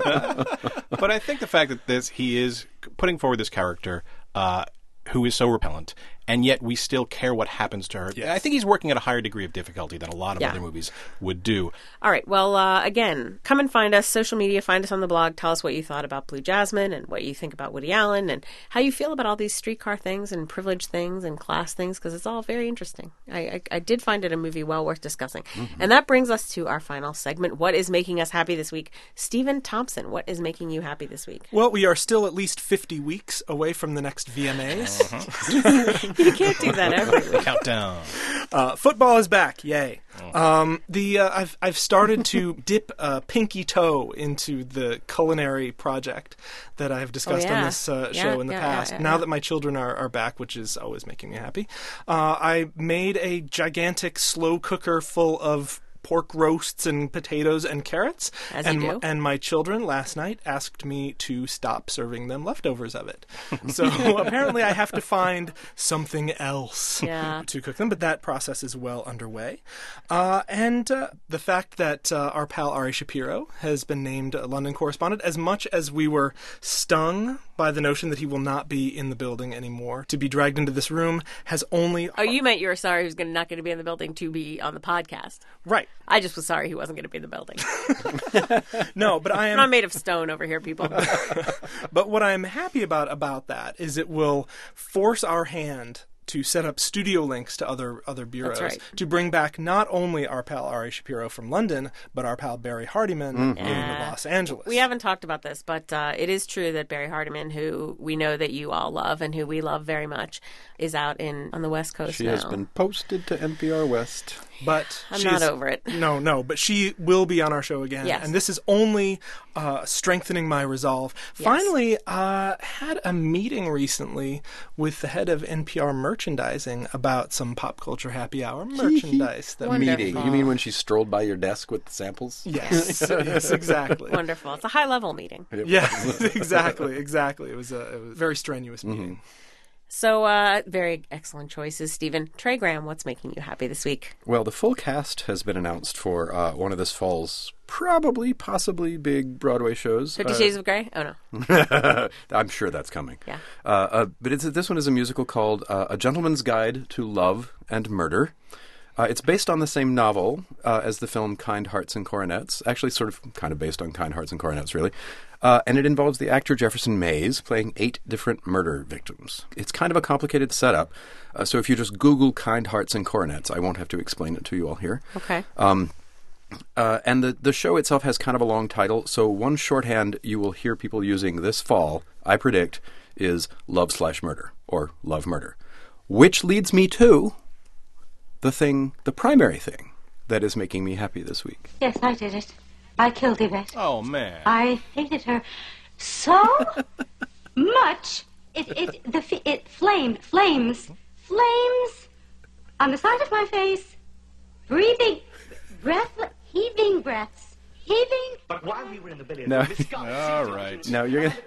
I think the fact that this he is putting forward this character uh, who is so repellent, and yet we still care what happens to her. Yes. I think he's working at a higher degree of difficulty than a lot of yeah. other movies would do. All right. Well, uh, again, come and find us. Social media, find us on the blog. Tell us what you thought about Blue Jasmine and what you think about Woody Allen and how you feel about all these streetcar things and privilege things and class things, because it's all very interesting. I, I, I did find it a movie well worth discussing. Mm-hmm. And that brings us to our final segment. What is making us happy this week? Stephen Thompson, what is making you happy this week? Well, we are still at least fifty weeks away from the next V M As. Uh-huh. You can't do that every week. Countdown. Uh, football is back. Yay. Um, the uh, I've I've started to dip a pinky toe into the culinary project that I've discussed oh, yeah. on this uh, yeah, show in the yeah, past. Yeah, yeah, now yeah. that my children are, are back, which is always making me happy, uh, I made a gigantic slow cooker full of pork roasts and potatoes and carrots. As and you do. and my children last night asked me to stop serving them leftovers of it. So apparently I have to find something else yeah. to cook them, but that process is well underway. Uh, and uh, the fact that uh, our pal Ari Shapiro has been named a London correspondent, as much as we were stung by the notion that he will not be in the building anymore, to be dragged into this room, has only... Oh, you meant you were sorry he was gonna, not going to be in the building to be on the podcast. Right. I just was sorry he wasn't going to be in the building. No, but I am... I'm not made of stone over here, people. But what I'm happy about about that is it will force our hand to set up studio links to other other bureaus, right. to bring back not only our pal Ari Shapiro from London, but our pal Barry Hardiman Mm-hmm. in Yeah. Los Angeles. We haven't talked about this, but uh, it is true that Barry Hardiman, who we know that you all love and who we love very much, is out in on the West Coast She now. has been posted to N P R West. But I'm she's- not over it. No, no, but she will be on our show again. Yes. And this is only uh, strengthening my resolve. Yes. Finally, uh, had a meeting recently with the head of N P R merchandising about some pop culture happy hour merchandise. that Wonderful. Meeting. You mean when she strolled by your desk with the samples? Yes, yes, exactly. Wonderful. It's a high-level meeting. Yeah, exactly, exactly. It was a, it was a very strenuous meeting. Mm-hmm. So, uh, very excellent choices, Stephen. Trey Graham, what's making you happy this week? Well, the full cast has been announced for uh, one of this fall's probably, possibly big Broadway shows. Fifty uh, Shades of Grey? Oh, no. I'm sure that's coming. Yeah. Uh, uh, but it's, this one is a musical called uh, A Gentleman's Guide to Love and Murder. Uh, it's based on the same novel uh, as the film Kind Hearts and Coronets. Actually, sort of kind of based on Kind Hearts and Coronets, really. Uh, and it involves the actor Jefferson Mays playing eight different murder victims. It's kind of a complicated setup. Uh, so if you just Google Kind Hearts and Coronets, I won't have to explain it to you all here. Okay. Um, uh, and the, the show itself has kind of a long title. So one shorthand you will hear people using this fall, I predict, is Love slash Murder or Love Murder. Which leads me to the thing, the primary thing that is making me happy this week. Yes, I did it. I killed Yvette. Oh, man. I hated her so much. It it the f- it flamed, flames, flames on the side of my face, breathing, breath, heaving breaths. Heaving. But while we were in the billiard, No. All right. No, you're gonna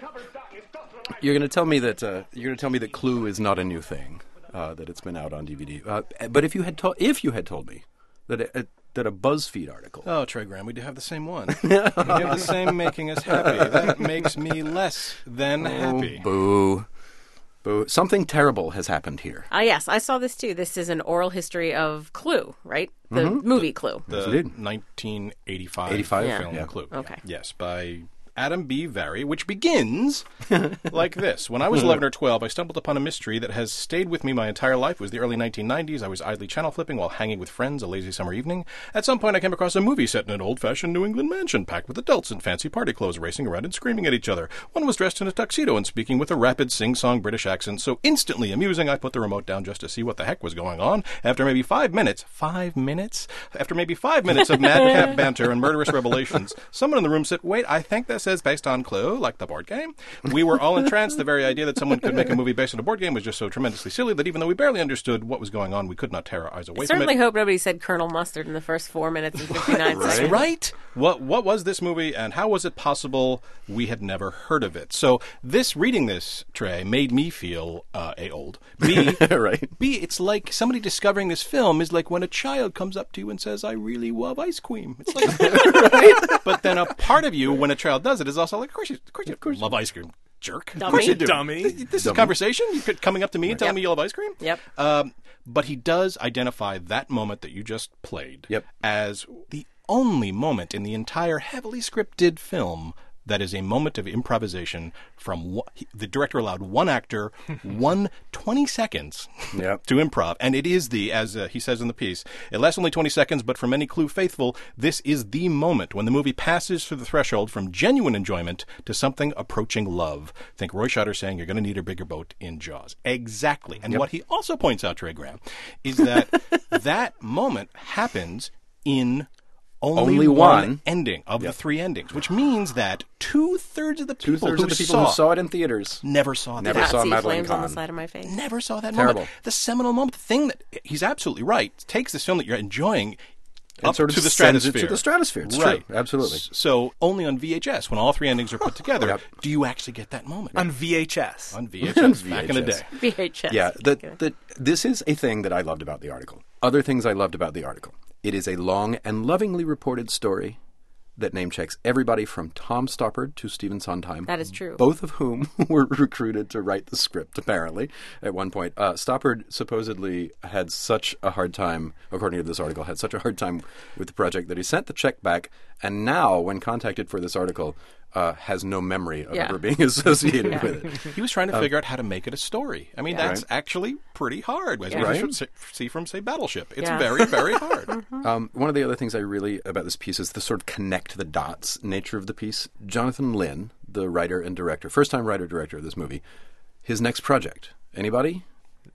you're gonna tell me that uh, you're gonna tell me that Clue is not a new thing, uh, that it's been out on D V D. Uh, but if you had told if you had told me that a, that a BuzzFeed article. Oh, Trey Graham, we do have the same one. We have the same making us happy. That makes me less than happy. Oh, boo. Boo. Something terrible has happened here. Ah, yes, I saw this too. This is an oral history of Clue, right? The mm-hmm. movie Clue. The nineteen eighty-five, eighty-five film yeah. Clue. Okay. Yes, by Adam B. Vary, which begins like this. When I was eleven or twelve, I stumbled upon a mystery that has stayed with me my entire life. It was the early nineteen nineties. I was idly channel flipping while hanging with friends a lazy summer evening. At some point, I came across a movie set in an old-fashioned New England mansion, packed with adults in fancy party clothes, racing around and screaming at each other. One was dressed in a tuxedo and speaking with a rapid sing-song British accent, so instantly amusing, I put the remote down just to see what the heck was going on. After maybe five minutes, five minutes? After maybe five minutes of madcap banter and murderous revelations, someone in the room said, "Wait, I think this is based on Clue, like the board game." We were all entranced. The very idea that someone could make a movie based on a board game was just so tremendously silly that even though we barely understood what was going on, we could not tear our eyes away I from it. certainly hope nobody said Colonel Mustard in the first four minutes and fifty-nine right. seconds. Right? What what was this movie, and how was it possible we had never heard of it? So this, reading this, Trey, made me feel uh, A, old. B, right. B, it's like somebody discovering this film is like when a child comes up to you and says, "I really love ice cream." It's like, right? But then a part of you, when a child does it, is also like, of course you, of course you of course love ice cream, jerk. Dummy. Of course you do. Dummy. This, this is Dummy. a conversation. You could coming up to me and telling Yep. me you love ice cream. Yep. Um, but he does identify that moment that you just played Yep. as the only moment in the entire heavily scripted film that is a moment of improvisation from one, he, the director allowed one actor one twenty seconds Yep. to improv. And it is the, as uh, he says in the piece, it lasts only twenty seconds, but for many Clue faithful, this is the moment when the movie passes through the threshold from genuine enjoyment to something approaching love. Think Roy Scheider saying you're going to need a bigger boat in Jaws. Exactly. And Yep. what he also points out, Trey Graham, is that that moment happens in Only, Only one, one. ending of Yep. the three endings, which means that two-thirds of the people, Two-thirds who, of the people saw who saw it in theaters never saw that. never Not saw see Madeline flames on the Kahn. side of my face. Never saw that Terrible. moment. The seminal moment, the thing that he's absolutely right, takes this film that you're enjoying And up sort of to the sends it stratosphere. to the stratosphere. It's right. true. Absolutely. S- So only on V H S, when all three endings are put together, Yep. do you actually get that moment. On V H S. On V H S, back in the V H S. day. V H S. Yeah, that that this is a thing that I loved about the article. Other things I loved about the article. It is a long and lovingly reported story that name checks everybody from Tom Stoppard to Stephen Sondheim. That is true. Both of whom were recruited to write the script, apparently, at one point. Uh, Stoppard supposedly had such a hard time, according to this article, had such a hard time with the project that he sent the check back, and now, when contacted for this article, uh, has no memory of Yeah. ever being associated Yeah. with it. He was trying to Um, figure out how to make it a story. I mean, Yeah. that's Right. actually pretty hard, as Yeah. we Right. should see from, say, Battleship. It's Yeah. very, very hard. Um, one of the other things I really about this piece is the sort of connect the dots nature of the piece. Jonathan Lynn, the writer and director, first time writer director of this movie, his next project. Anybody?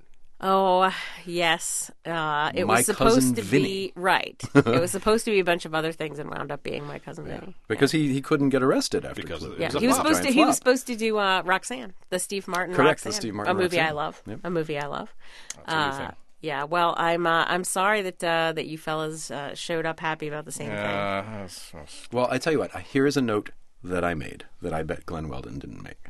Oh, yes. Uh, it My was supposed Cousin to Vinny. be right. It was supposed to be a bunch of other things and wound up being My Cousin Vinny. Because he, he couldn't get arrested after Because Clue. it Yeah, was a he was flop. supposed to. Giant He was flop. supposed to do uh, Roxanne, the Steve Martin. Correct, the Roxanne, Steve Martin a movie I Roxanne. love. Yep. A movie I love. That's a new Uh, thing. yeah. Well, I'm. Uh, I'm sorry that uh, that you fellas uh, showed up happy about the same thing. Uh, that's- that's- Well, I tell you what, here is a note that I made that I bet Glenn Weldon didn't make.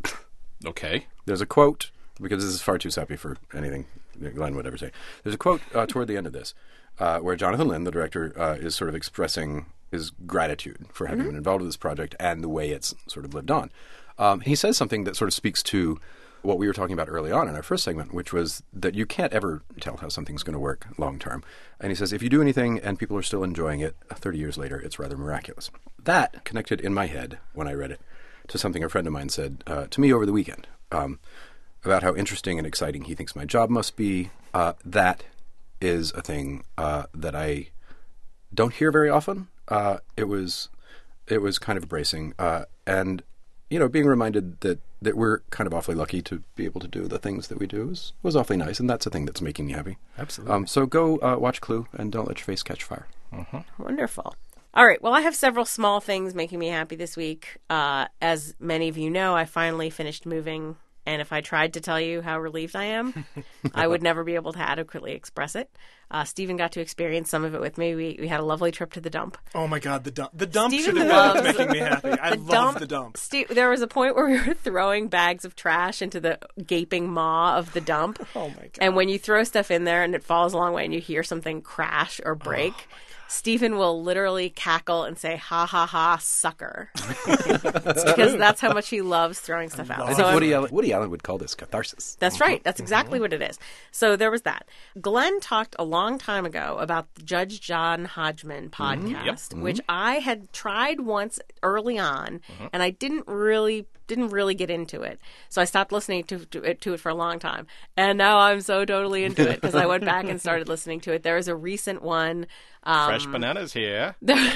okay. There's a quote, because this is far too sappy for anything Glenn would ever say. There's a quote uh, toward the end of this uh, where Jonathan Lynn, the director, uh, is sort of expressing his gratitude for having been involved with this project and the way it's sort of lived on. Um, he says something that sort of speaks to what we were talking about early on in our first segment, which was that you can't ever tell how something's going to work long term. And he says, if you do anything and people are still enjoying it thirty years later, it's rather miraculous. That connected in my head when I read it to something a friend of mine said uh, to me over the weekend. Um, about how interesting and exciting he thinks my job must be. Uh, that is a thing uh, that I don't hear very often. Uh, it was it was kind of bracing. Uh, and, you know, being reminded that, that we're kind of awfully lucky to be able to do the things that we do was, was awfully nice, and that's a thing that's making me happy. Absolutely. Um, so go uh, watch Clue and don't let your face catch fire. Wonderful. All right. Well, I have several small things making me happy this week. Uh, as many of you know, I finally finished moving And if I tried to tell you how relieved I am, I would never be able to adequately express it. Uh, Stephen got to experience some of it with me. We we had a lovely trip to the dump. Oh my God, the dump! The dump Stephen should have loves been making me happy. I the love dump. the dump. Steve, there was a point where we were throwing bags of trash into the gaping maw of the dump. Oh my God! And when you throw stuff in there and it falls a long way and you hear something crash or break, oh Stephen will literally cackle and say, ha, ha, ha, sucker. Because that's how much he loves throwing stuff out. I so think Woody Allen, Woody Allen would call this catharsis. That's right. That's exactly what it is. So there was that. Glenn talked a long time ago about the Judge John Hodgman podcast, Mm-hmm. Yep. Mm-hmm. which I had tried once early on, Mm-hmm. and I didn't really didn't really get into it. So I stopped listening to, to, it, to it for a long time. And now I'm so totally into it because I went back and started listening to it. There was a recent one. Um, Fresh Bananas here.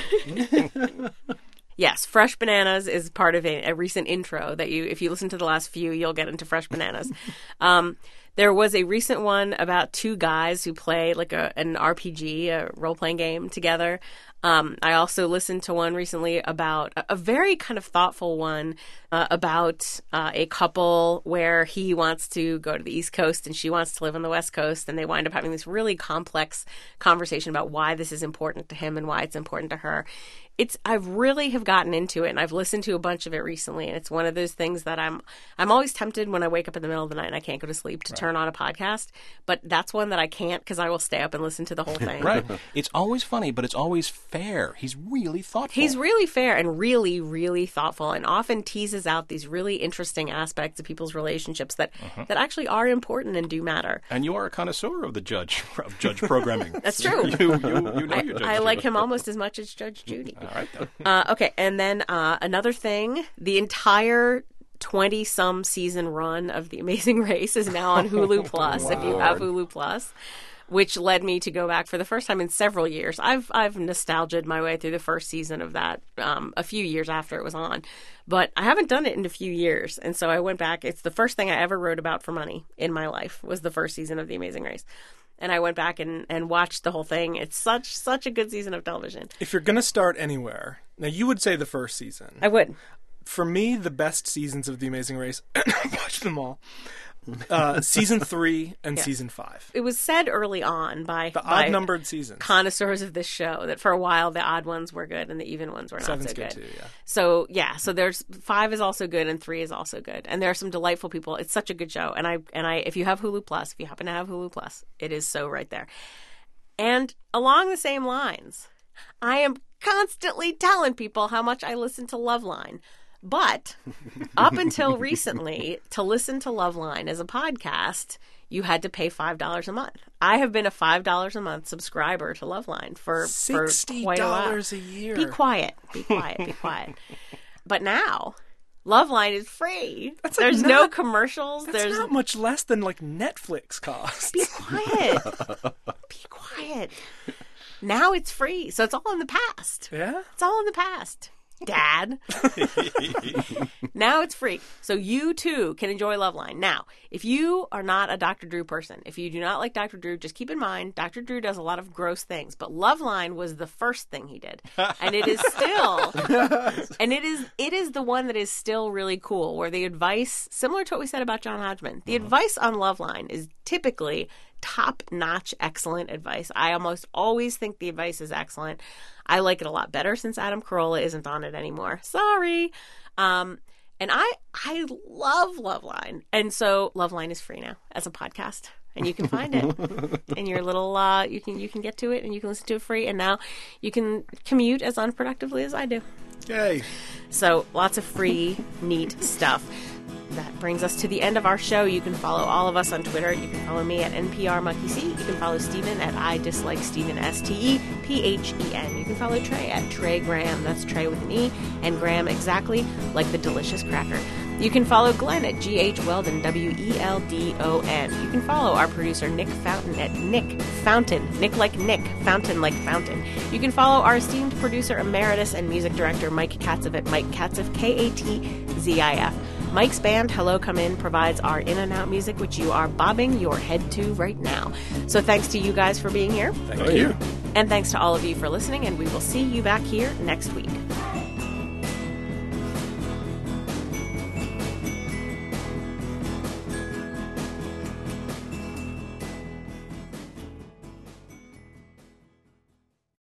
Yes, Fresh Bananas is part of a, a recent intro that you, if you listen to the last few, you'll get into Fresh Bananas. um, there was a recent one about two guys who play like a an R P G, a role-playing game together. Um, I also listened to one recently about a, a very kind of thoughtful one uh, about uh, a couple where he wants to go to the East Coast and she wants to live on the West Coast, and they wind up having this really complex conversation about why this is important to him and why it's important to her. It's I really have gotten into it, and I've listened to a bunch of it recently, and it's one of those things that I'm I'm always tempted when I wake up in the middle of the night and I can't go to sleep to right. turn on a podcast, but that's one that I can't because I will stay up and listen to the whole thing. Right. It's always funny, but it's always fair. He's really thoughtful. He's really fair and really, really thoughtful, and often teases out these really interesting aspects of people's relationships that, uh-huh. that actually are important and do matter. And you are a connoisseur of the judge of judge programming. That's true. you, you, you know I, your Judge I like Judy. him almost as much as Judge Judy. All right, then. Uh, okay, and then uh, another thing, the entire twenty-some season run of The Amazing Race is now on Hulu Plus, wow. if you have Hulu Plus, which led me to go back for the first time in several years. I've I've nostalgia'd my way through the first season of that um, a few years after it was on, but I haven't done it in a few years, and so I went back. It's the first thing I ever wrote about for money in my life was the first season of The Amazing Race. And I went back and, and watched the whole thing. It's such such a good season of television. If you're going to start anywhere, now you would say the first season. I would. For me, the best seasons of The Amazing Race, I've watched them all, uh, season three and yeah. season five. It was said early on by the by odd-numbered seasons connoisseurs of this show that for a while the odd ones were good and the even ones were not Seven's so good. good too, yeah. So yeah, so there's five is also good and three is also good, and there are some delightful people. It's such a good show, and I and I if you have Hulu Plus, if you happen to have Hulu Plus, it is so right there. And along the same lines, I am constantly telling people how much I listen to Loveline. But up until recently, to listen to Loveline as a podcast, you had to pay five dollars a month. I have been a five dollars a month subscriber to Loveline for, for quite a while. sixty dollars a year. Be quiet. Be quiet. Be quiet. But now, Loveline is free. That's There's like no not, commercials. That's There's not much less than like Netflix costs. Be quiet. Be quiet. Now it's free. So it's all in the past. Yeah? It's all in the past. Dad. Now it's free. So you too can enjoy Loveline. Now, if you are not a Doctor Drew person, if you do not like Doctor Drew, just keep in mind Doctor Drew does a lot of gross things, but Loveline was the first thing he did. And it is still and it is it is the one that is still really cool, where the advice, similar to what we said about John Hodgman, the uh-huh. advice on Loveline is typically top-notch, excellent advice. I almost always think the advice is excellent. I like it a lot better since Adam Carolla isn't on it anymore. Sorry. Um, and I I love Loveline. And so Loveline is free now as a podcast. And you can find it in your little, uh, you can you can get to it and you can listen to it free. And now you can commute as unproductively as I do. Yay. So lots of free, neat stuff. That brings us to the end of our show. You can follow all of us on Twitter. You can follow me at N P R Monkey C. You can follow Stephen at I Dislike Stephen, S T E P H E N. You can follow Trey at Trey Graham. That's Trey with an E. And Graham exactly like the delicious cracker. You can follow Glenn at G H Weldon, W E L D O N. You can follow our producer Nick Fountain at Nick Fountain. Nick like Nick, Fountain like Fountain. You can follow our esteemed producer emeritus and music director Mike Katzev at Mike Katzev, K A T Z I F. Mike's band, Hello Come In, provides our in and out music, which you are bobbing your head to right now. So thanks to you guys for being here. Thank you. And thanks to all of you for listening, and we will see you back here next week.